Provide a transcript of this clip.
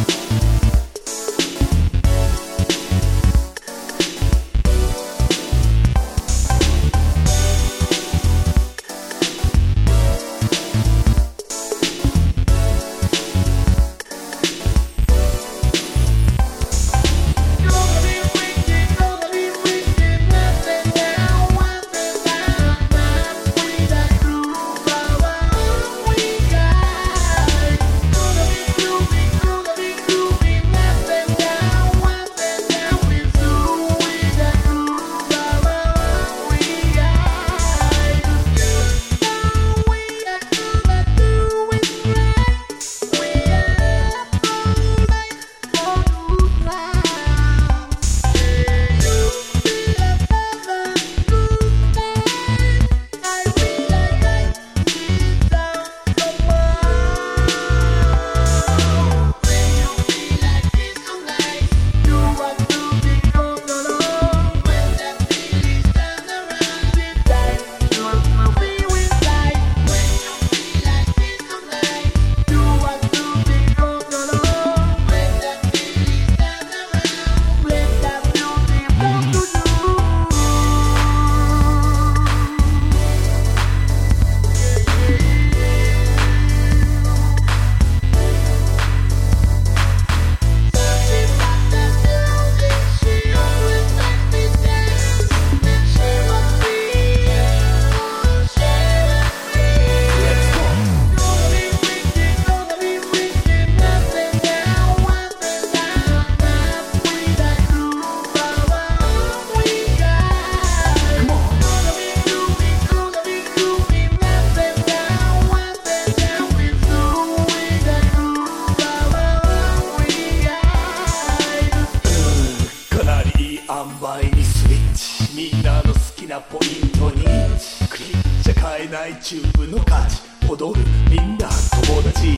みんなの好きなポイントにクリッじゃ買えないチューブの価値踊るみんな友達